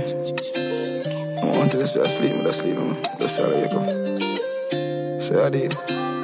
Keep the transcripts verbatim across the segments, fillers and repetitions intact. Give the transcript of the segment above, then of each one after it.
I want to just sleep, but I sleep, man. Just say I wake up. Say I did.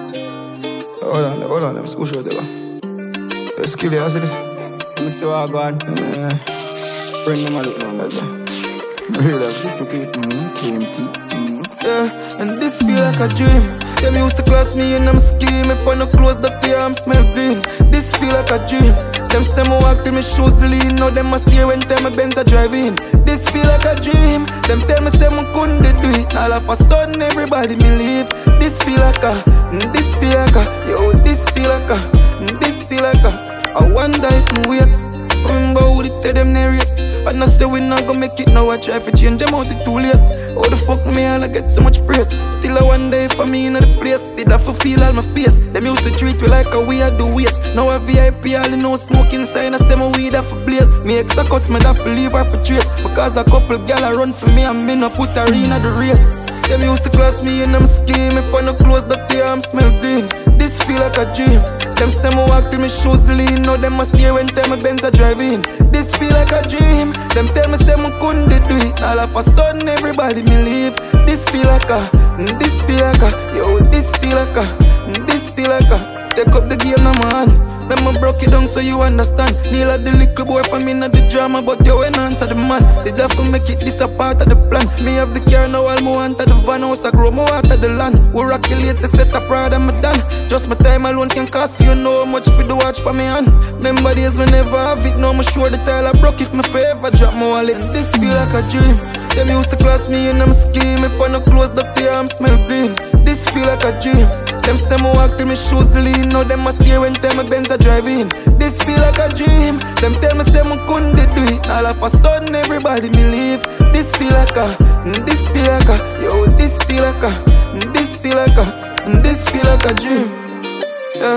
Hold on, hold on, I'm so sure they were. Let's kill you, I said it. Let me see what I got. Yeah. Friend them a look down, that's it. Real love. This my people, mm, K M T. Mm. Yeah, and this feel like a dream. Them used to class me and I'm scheme. If I no close the peer, I'm smell green. This feel like a dream. Them say me walk till me shoes lean. Now them a steer when time my Benz a drive in. This feel like a dream. Them tell me say me couldn't do it. All of a sudden everybody me leave. This feel like a, mm, this feel like a, yo, this feel like a, mm, this feel like a. I wonder if me wait. Remember who did say them narrate. And I say we not gonna make it now. I try to change them out, it too late. How the fuck me and I get so much praise? Still I wonder if I'm in the place. Did I for feel all my face? Them used to treat me like a weird do waste. Now I V I P all in no smoke inside. I say my weed off for blaze. Me ex a cuss me that for leave her for trace. Because a couple gal a run for me and me no put her in the race. Them used to class me and I'm scheme. If I no close the peer, I'm smell green. This feel like a dream. Them say me walk till me shoes lean. Now them a steer when time my Benz a drive in. This feel like a dream. Them tell me say me couldn't do it. All of a sudden everybody me leave. This feel like a, mm, this feel like a, yo, this feel like a, mm, this feel like a. Take up the game now man. Them I broke it down so you understand. Neil a the little boy for me not the drama, but you ain't answer the man. Did have to make it this a part of the plan. Me have the car now, all more want the van house I grow more out of the land. We rock it late to set up proud and me done. Just my time alone can cost you know how much for the watch for me hand. Remember days me never have it, now me sure the tile I broke if me forever drop my wallet. This feel like a dream. Them used to class me and I'm scheme. If I no close the peer, I'm smell green. This feel like a dream. Them say me walk till me shoes lean. Now them a steer when time my Benz a drive in. This feel like a dream. Them tell me say me couldn't do it. All of a sudden everybody me leave. This feel like a, mm, this feel like a, yo, this feel like a, mm, this feel like a, mm, this feel like a dream. Yeah.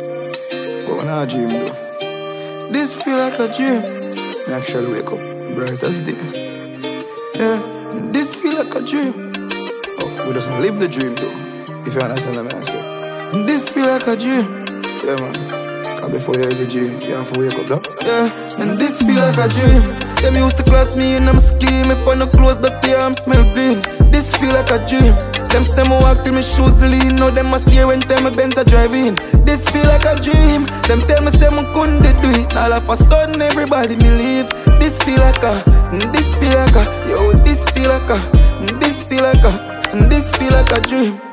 But not a dream though. This feel like a dream. Me actually wake up bright as day. Yeah, this feel like a dream. Oh, we doesn't live the dream though. If you understand what I say. This feel like a dream. Yeah man. Cause before you have a dream, you have to wake up though. Yeah, and this feel like a dream. Them used to class me and I'm scheme. If I no close the peer, I'm smell green. This feel like a dream. Them say me walk till me shoes lean. Now them a steer when time my Benz a drive in. This feel like a dream. Them tell me say me couldn't do it. All of a sudden everybody me leave. This feel like a, mm, this feel like a, yo, this feel like a, mm, this feel like a, and this feel like a dream.